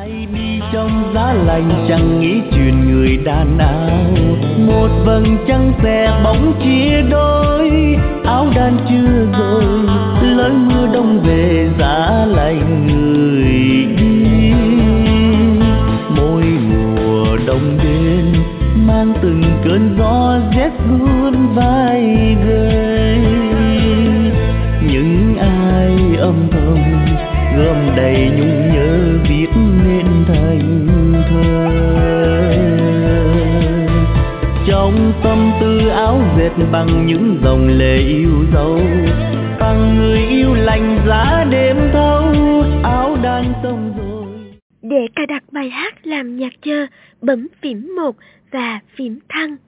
ai đi trong giá lạnh chẳng nghĩ chuyện người đàn áo, một vầng trăng xẻ bóng chia đôi, áo đan chưa rồi lối mưa đông về giá lạnh người đi. Mỗi mùa đông đến mang từng cơn gió rét run vai gầy, những ai âm thầm gom đầy nhung nhớ viết nên thành thơ. Trong tâm tư áo dệt bằng những dòng lệ yêu dấu, bằng người yêu lạnh giá đêm thâu, áo đan xong rồi. Để cài đặt bài hát làm nhạc chờ, bấm phím 1 và phím thăng.